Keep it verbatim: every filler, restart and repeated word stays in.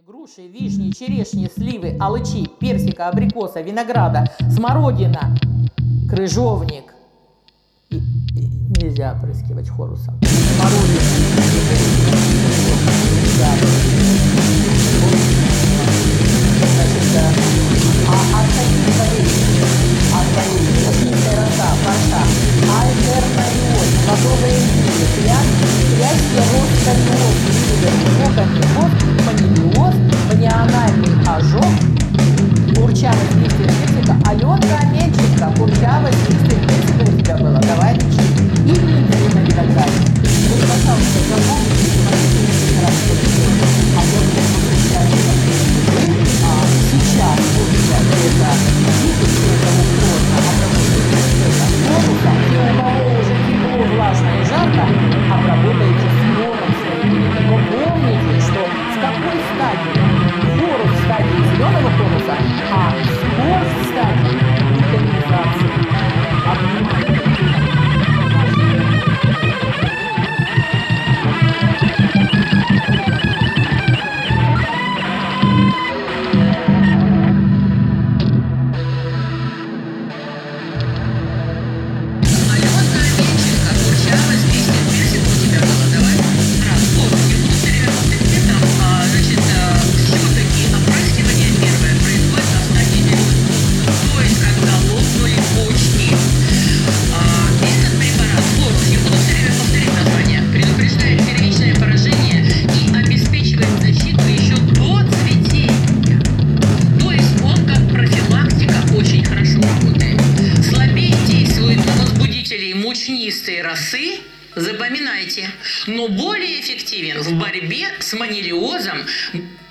груши, вишни, черешни, сливы, алычи, персика, абрикоса, винограда, смородина, крыжовник. И, и нельзя опрыскивать хорусом. Смородина. Значит, а остальные альтернариоз, плодовые виды, прячьте ростариоз, лидер, манилиоз, банианальный ожог, курчавость листьев персика, Аленка Мельченко, курчавость листьев персика у тебя была, давай лечи. И лидеры на винограде. Вот, пожалуйста, запомните, смотрите, раз а вот сейчас у меня это видите, это сложно, а и у кого уже тепло, влажно и жарко, обработайте хлором своими. Но помните, что в какой стадии? Хлор в стадии зеленого тонуса, а спор в стадии витаминизации. Мучнистые росы, запоминайте, но более эффективен в борьбе с манилиозом